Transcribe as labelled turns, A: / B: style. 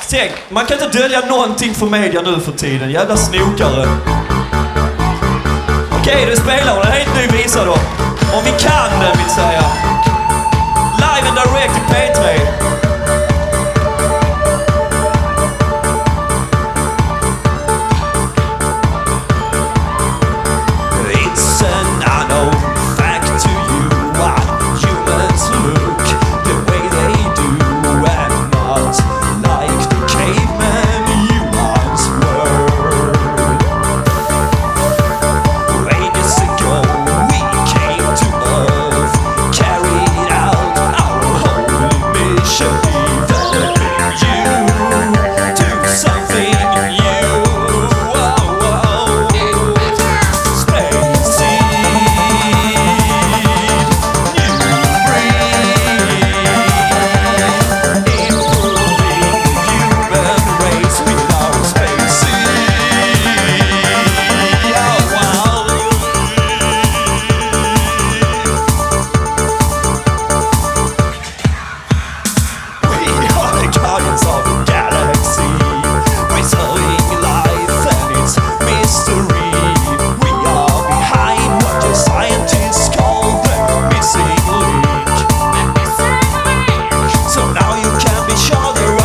A: Tänk, man kan inte dölja någonting för media nu för tiden. Jävla snokare. Okej, du spelar en helt ny visa då. Om vi kan den, vill säga. Live and direct i P3. It's an unknown fact to you why humans look the way they do and not like the cavemen you once were. Ages ago we came to Earth, carried out our holy mission, developing you to something new. So now you can be sure